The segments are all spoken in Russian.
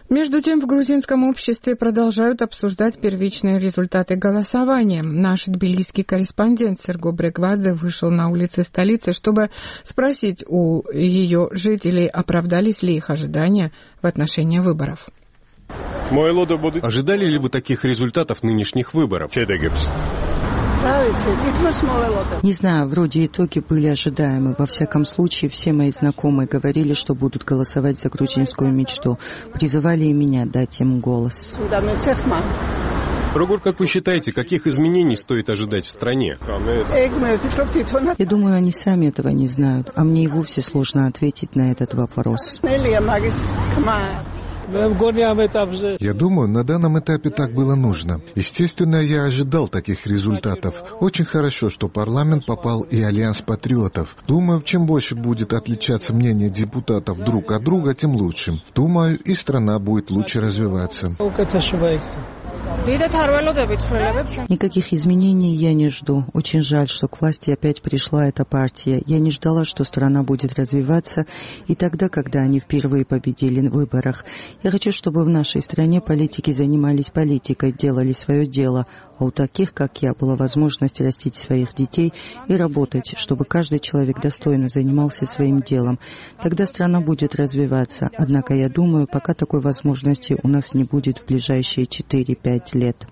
Между тем, в грузинском обществе продолжают обсуждать первичные результаты голосования. Наш тбилисский корреспондент Серго Брегвадзе вышел на улицы столицы, чтобы спросить у ее жителей, оправдались ли их ожидания в отношении выборов. Ожидали ли вы таких результатов нынешних выборов? Не знаю, вроде итоги были ожидаемы. Во всяком случае, все мои знакомые говорили, что будут голосовать за грузинскую мечту. Призывали и меня дать им голос. Прогор, как вы считаете, каких изменений стоит ожидать в стране? Я думаю, они сами этого не знают, а мне и вовсе сложно ответить на этот вопрос. Я думаю, на данном этапе так было нужно. Естественно, я ожидал таких результатов. Очень хорошо, что парламент попал и Альянс патриотов. Думаю, чем больше будет отличаться мнение депутатов друг от друга, тем лучше. Думаю, и страна будет лучше развиваться. Никаких изменений я не жду. Очень жаль, что к власти опять пришла эта партия. Я не ждала, что страна будет развиваться и тогда, когда они впервые победили в выборах. Я хочу, чтобы в нашей стране политики занимались политикой, делали свое дело, а у таких, как я, была возможность растить своих детей и работать, чтобы каждый человек достойно занимался своим делом. Тогда страна будет развиваться. Однако я думаю, пока такой возможности у нас не будет в ближайшие 4-5 лет.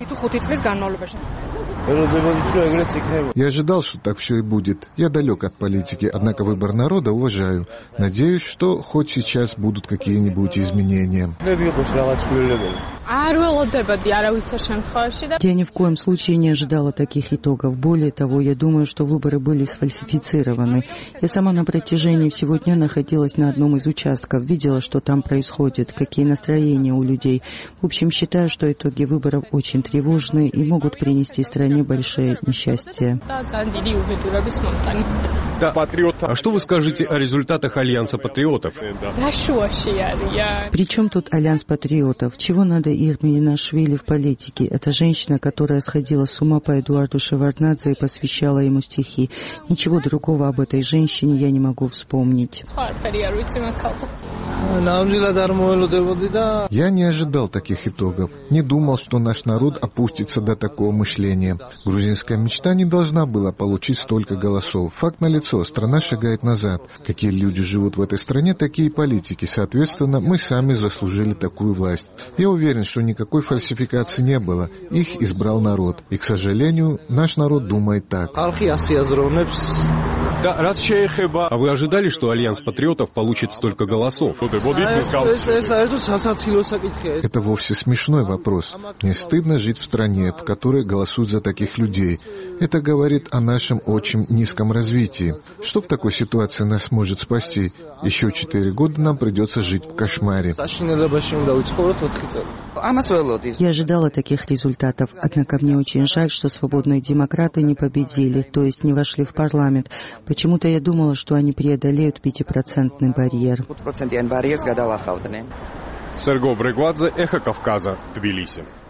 Я ожидал, что так все и будет. Я далек от политики, однако выбор народа уважаю. Надеюсь, что хоть сейчас будут какие-нибудь изменения. Я ни в коем случае не ожидала таких итогов. Более того, я думаю, что выборы были сфальсифицированы. Я сама на протяжении всего дня находилась на одном из участков, видела, что там происходит, какие настроения у людей. В общем, считаю, что итоги выборов очень тревожные и могут принести стране большое несчастье. А что вы скажете о результатах Альянса патриотов? При чем тут Альянс патриотов? Чего надо Ирминашвили в политике? Это женщина, которая сходила с ума по Эдуарду Шеварднадзе и посвящала ему стихи. Ничего другого об этой женщине я не могу вспомнить. Я не ожидал таких итогов. Не думал, что наш народ опустится до такого мышления. Грузинская мечта не должна была получить столько голосов. Факт налицо, страна шагает назад. Какие люди живут в этой стране, такие политики. Соответственно, мы сами заслужили такую власть. Я уверен, что никакой фальсификации не было. Их избрал народ. И, к сожалению, наш народ думает так. А вы ожидали, что Альянс патриотов получит столько голосов? Это вовсе смешной вопрос. Мне стыдно жить в стране, в которой голосуют за таких людей. Это говорит о нашем очень низком развитии. Что в такой ситуации нас может спасти? Еще 4 года нам придется жить в кошмаре. Я ожидала таких результатов, однако мне очень жаль, что свободные демократы не победили, то есть не вошли в парламент. Почему-то я думала, что они преодолеют 5% барьер. Серго Брегвадзе, Эхо Кавказа, Тбилиси.